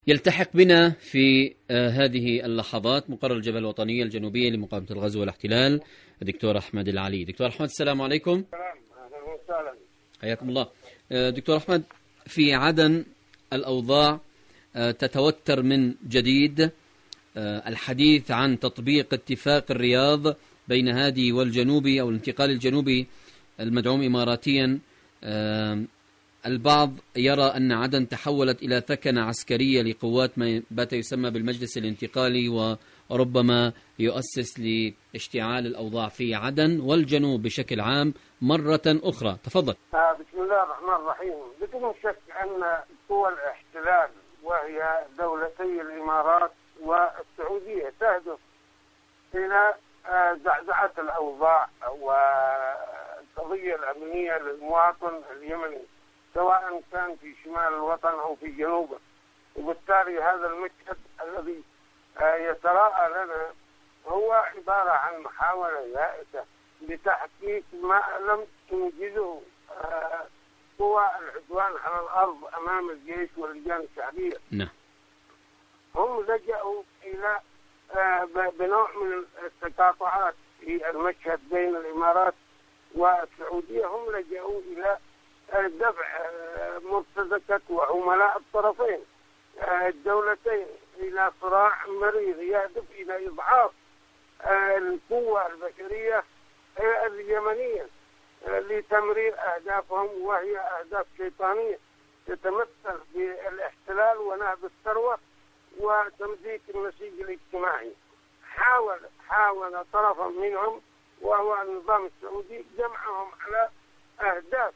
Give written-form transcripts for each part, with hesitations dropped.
يلتحق بنا في هذه اللحظات مقرر الجبهة الوطنية الجنوبية لمقاومة الغزو والاحتلال الدكتور أحمد العلي. دكتور أحمد السلام عليكم. أهلا وسهلا. حياكم الله. دكتور أحمد، في عدن الأوضاع تتوتر من جديد. الحديث عن تطبيق اتفاق الرياض بين هادي والجنوبي أو الانتقال الجنوبي المدعوم إماراتيا. البعض يرى أن عدن تحولت إلى ثكنة عسكرية لقوات ما بات يسمى بالمجلس الانتقالي، وربما يؤسس لاشتعال الأوضاع في عدن والجنوب بشكل عام مرة أخرى. تفضل. بسم الله الرحمن الرحيم. بدون شك أن قوى الاحتلال وهي دولتي الإمارات والسعودية تهدف إلى زعزعة الأوضاع والقضية الأمنية للمواطن اليمني، سواء كان في شمال الوطن أو في جنوبه. وبالتالي هذا المشهد الذي يتراءى لنا هو عبارة عن محاولة يائسة لتحقيق ما لم تنجزه قوى العدوان على الأرض أمام الجيش واللجان الشعبية. نعم. هم لجأوا إلى بنوع من التقاطعات في المشهد بين الإمارات والسعودية. هم لجأوا إلى دفع مرتزقة وعملاء الطرفين الدولتين إلى صراع مريض يهدف إلى إضعاف القوة البشرية اليمنية لتمرير أهدافهم، وهي أهداف شيطانية تتمثل بالاحتلال ونهب الثروة وتمزيق النسيج الاجتماعي. حاول طرفا منهم وهو النظام السعودي جمعهم على أهداف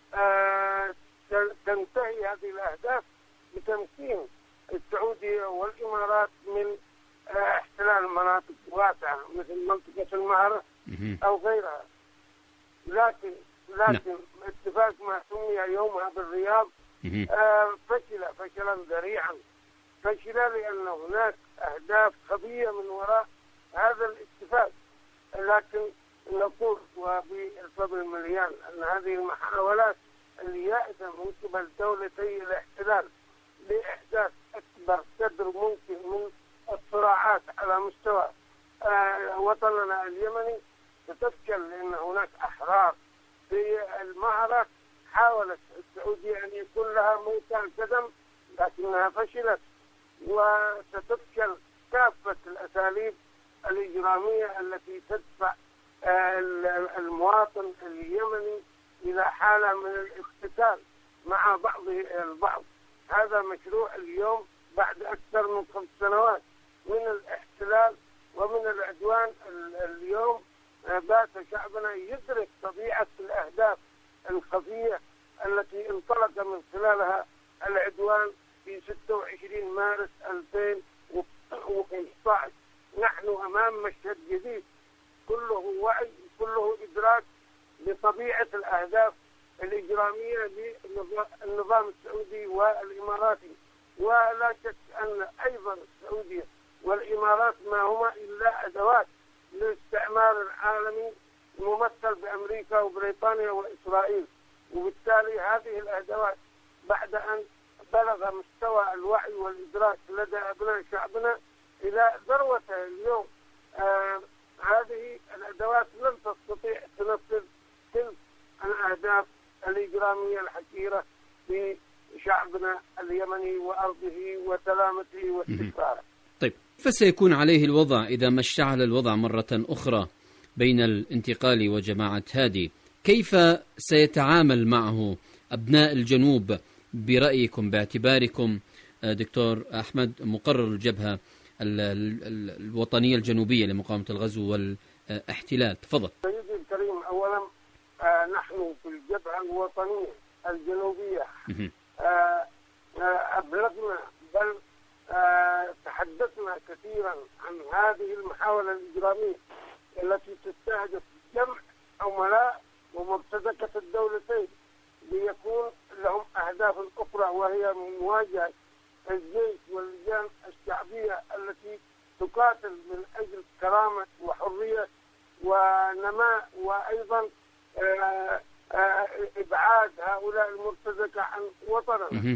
تنتهي هذه الأهداف بتمكين السعودية والإمارات من احتلال مناطق واسعة مثل منطقة المهرة أو غيرها. لكن اتفاق ما سمي يومها بالرياض فشل فشلا ذريعا. فشل لأن هناك أهداف خفية من وراء هذا الاتفاق. لكن نقول وبالفضل المليان أن هذه المحاولات اليائسة من قبل دولتي الاحتلال لإحداث أكبر قدر ممكن من الصراعات على مستوى وطننا اليمني ستفشل، لأن هناك أحرار في المعركة. حاولت السعودية أن يكون لها موقع قدم لكنها فشلت، وستفشل كافة الأساليب الإجرامية التي تدفع المواطن اليمني إلى حالة من الاقتتال مع بعض البعض. هذا مشروع اليوم بعد أكثر من 5 سنوات من الاحتلال ومن العدوان. اليوم بات شعبنا يدرك طبيعة الأهداف الخفية التي انطلق من خلالها العدوان في 26 مارس 2015. نحن أمام مشهد جديد كله وعي، كله إدراك لطبيعة الأهداف الإجرامية للنظام السعودي والإماراتي. ولا شك أن أيضا السعودية والإمارات ما هما إلا أدوات للاستعمار العالمي الممثل بأمريكا وبريطانيا وإسرائيل. وبالتالي هذه الأدوات بعد أن بلغ مستوى الوعي والإدراك لدى أبناء شعبنا إلى ذروته اليوم، هذه الأدوات لن تستطيع تنفذ تلك الأهداف الإجرامية الحقيرة في شعبنا اليمني وأرضه وسلامته واستقراره. طيب، كيف سيكون عليه الوضع إذا ما اشتعل الوضع مرة أخرى بين الانتقال وجماعة هادي؟ كيف سيتعامل معه أبناء الجنوب برأيكم، باعتباركم دكتور أحمد مقرر الجبهة الوطنية الجنوبية لمقاومة الغزو والاحتلال؟ تفضل. سيدي الكريم، أولا نحن في الجبهة الوطنية الجنوبية أبلغنا بل تحدثنا كثيرا عن هذه المحاولة الإجرامية التي تستهدف جمع عملاء ومرتزقة الدولتين ليكون لهم أهداف أخرى، وهي مواجهة الجيش واللجان الشعبية التي تقاتل من أجل كرامة وحرية ونماء، وأيضا إبعاد هؤلاء المرتزقة عن وطننا.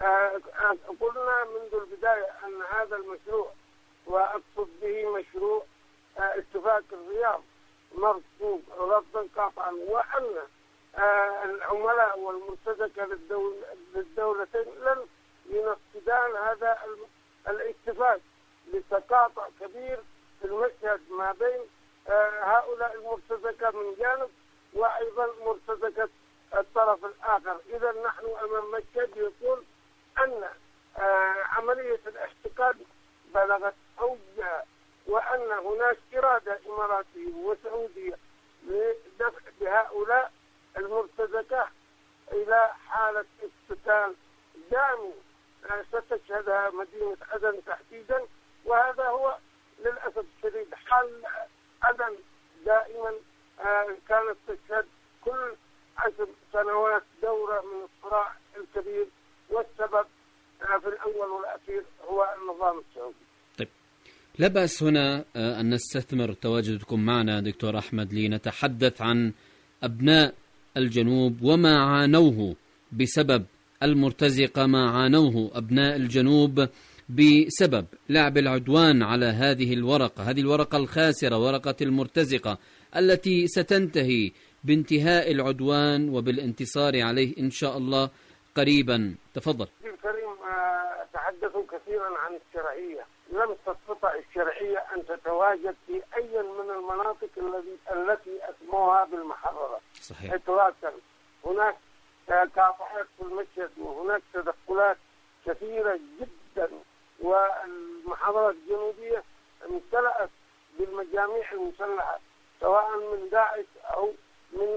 قلنا منذ البداية أن هذا المشروع، وأقصد به مشروع اتفاق الرياض، مرفوض رفضا قاطعا، وأن العملاء والمرتزقة للدولتين لن ينفذان هذا الاتفاق لتقاطع كبير في المشهد ما بين هؤلاء المرتزقة من جانب وأيضا مرتزقة الطرف الآخر. إذا نحن أمام مشهد يقول أن عملية الاحتقان بلغت أوجها، وأن هناك إرادة إماراتية وسعودية لدفع بهؤلاء المرتزقة إلى حالة اقتتال دامي ستشهدها مدينة عدن تحديدا. وهذا هو للأسف الشديد حال عدن دائما كانت تشهد كل 10 سنوات دورة من الصراع الكبير، والسبب في الأول والأخير هو النظام السعودي. طيب، لا بأس هنا أن نستثمر تواجدكم معنا دكتور أحمد لنتحدث عن أبناء الجنوب وما عانوه بسبب المرتزقة، ما عانوه أبناء الجنوب بسبب لعب العدوان على هذه الورقة الخاسرة، ورقة المرتزقة التي ستنتهي بانتهاء العدوان وبالانتصار عليه إن شاء الله قريبا. تفضل. الكريم، تحدثوا كثيرا عن الشرعية. لم تستطع الشرعية أن تتواجد في أي من المناطق التي أسموها بالمحررة. صحيح. إطلاقا. هناك كافحات في المشهد، وهناك تدخلات كثيرة جدا، والمحافظات الجنوبية امتلأت بالمجاميع المسلحة، سواء من داعش أو من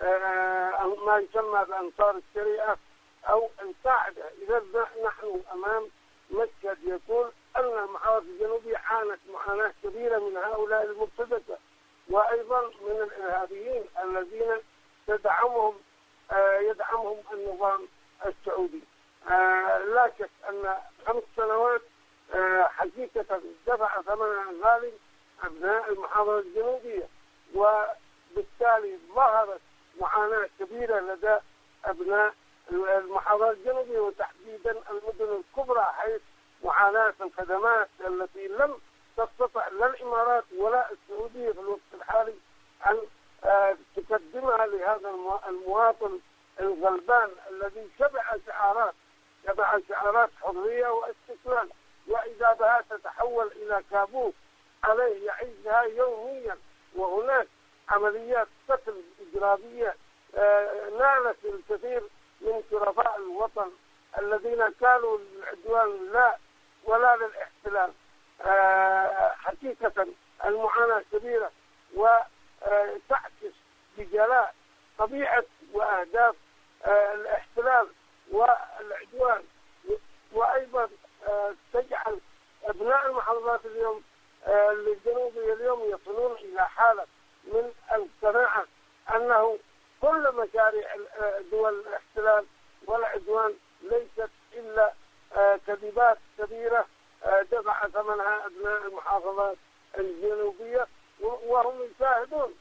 ما يسمى بأنصار الشريعة أو القاعدة. إذا نحن أمام مشهد يقول أن المحافظة الجنوبية عانت معاناة كبيرة من هؤلاء المرتزقة، وأيضا من الإرهابيين الذين يدعمهم النظام السعودي. لا شك أن 5 سنوات حقيقة دفع ثمنها غالي أبناء المحافظة الجنوبية، وبالتالي ظهرت معاناة كبيرة لدى أبناء المحافظة الجنوبية، وتحديدا المدن الكبرى، حيث معاناة الخدمات التي لم تستطع لا الإمارات ولا السعودية في الوقت الحالي أن تقدمها لهذا المواطن الغلبان الذي شبع شعارات حرية واستقلال، وإذا بها تتحول إلى كابوس عليه يعيشها يوميا. وهناك عمليات قتل إجرامية نالت الكثير من شرفاء الوطن الذين كانوا للعدوان لا ولا للاحتلال. حقيقة المعاناة كبيرة، وتعكس بجلاء طبيعة وأهداف الاحتلال والعدوان، وأيضا تجعل أبناء المحافظات اليوم الجنوبية اليوم يصلون إلى حالة من القناعة أنه كل مشاريع دول الاحتلال والعدوان ليست إلا كذبات كبيرة دفع ثمنها أبناء المحافظات الجنوبية، وهم يشاهدون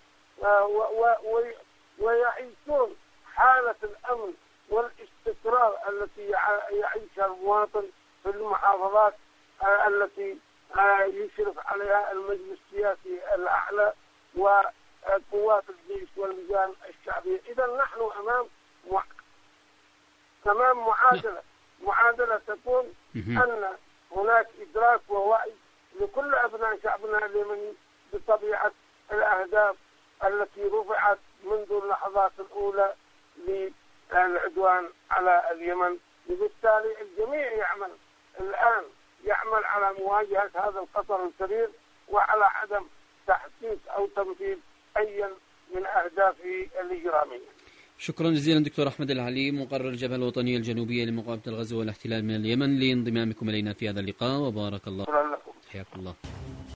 ويعيشون حالة الأمن والاستقرار التي يعيشها المواطن في المحافظات التي يشرف عليها المجلس السياسي الأعلى وقوات الجيش واللجان الشعبية. إذا نحن أمام معادلة تكون أن هناك إدراك ووعي لكل أبناء شعبنا اليمني بطبيعة الأهداف التي رفعت منذ اللحظات الأولى للعدوان على اليمن. وبالتالي الجميع يعمل على مواجهة هذا الخطر الكبير، وعلى عدم تحقيق أو تنفيذ أي من أهدافه الإجرامية. شكرا جزيلا دكتور أحمد العلي، مقرر الجبهة الوطنية الجنوبية لمقاومة الغزو والاحتلال من اليمن، لانضمامكم إلينا في هذا اللقاء، وبارك الله. شكرا لكم. حياكم الله.